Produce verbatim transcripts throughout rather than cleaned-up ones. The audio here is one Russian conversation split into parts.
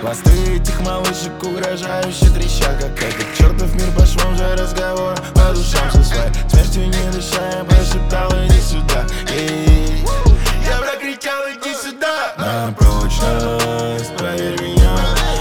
Пласты этих малышек угрожающе трещат, как этот чертов мир по швам же разговор по душам со своей смертью не дыша, я прошептал: иди сюда. И я прокричал: иди сюда. На прочность, проверь меня,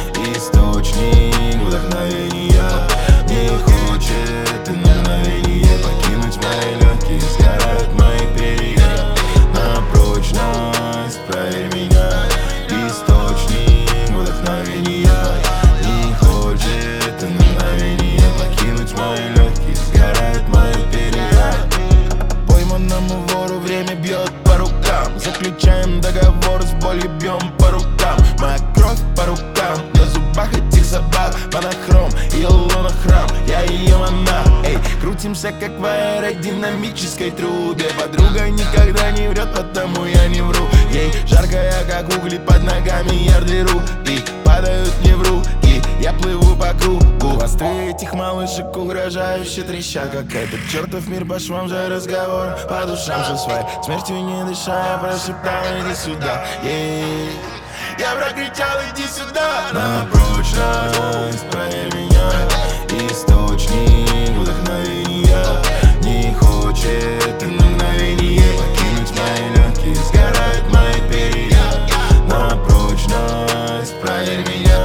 источник вдохновения. Не хочет и на мгновение покинуть мои легкие, сгорают мои перья. На прочность, проверь меня, источник вдохновения. Не хочет и на мгновение покинуть мои легкие, сгорают мои перья. Пойманному вору время бьет по рукам. Заключаем договор, с болью бьем по рукам. Моя кровь по рукам, на зубах этих собак. Монохром, ее луна храм, я ее монах. Эй, крутимся как в аэродинамической трубе. Подруга никогда не врет, потому я не вру. Ей жаркая, как угли, под ногами ярды рук. И падают мне в руки, я плыву по кругу. Хвосты этих малышек угрожающе трещат, как этот чертов мир по швам же разговор по душам со своей смертью не дыша, я прошептал: иди сюда. Yeah. Я прокричал: иди сюда. На прочность, проверь меня, источник вдохновения. Не хочет и на мгновение покинуть мои легкие, сгорают мои перья. На прочность, проверь меня,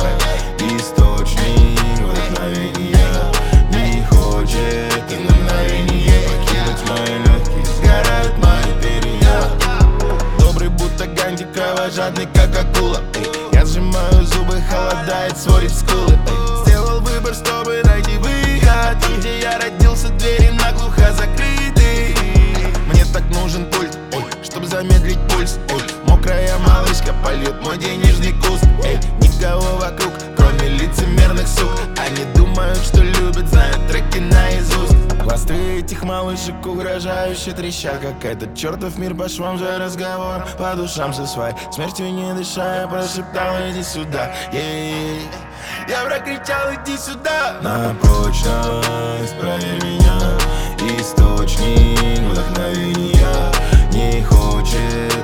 источник вдохновения. Не хочет и на мгновение покинуть мои легкие, сгорают мои перья. Добрый будто Ганди, кровожадный как акула. Эй, я сжимаю зубы, холодает, сводит скулы. Эй, сделал выбор, чтобы найти выход. Там, где я родился, двери наглухо закрыты. Мне так нужен пульт, ой, чтобы замедлить пульс. Ой, мокрая малышка польет мой денежный куст. Эй, никого вокруг, кроме лицемерных сук. Они думают, что любят, знают треки наизусть. Хвосты этих малышек угрожающе трещат, как этот чертов мир по швам же разговор по душам со своей смертью не дыша, я прошептал: иди сюда. Yeah. Я прокричал: иди сюда. На прочность, проверь меня, источник вдохновения. Не хочет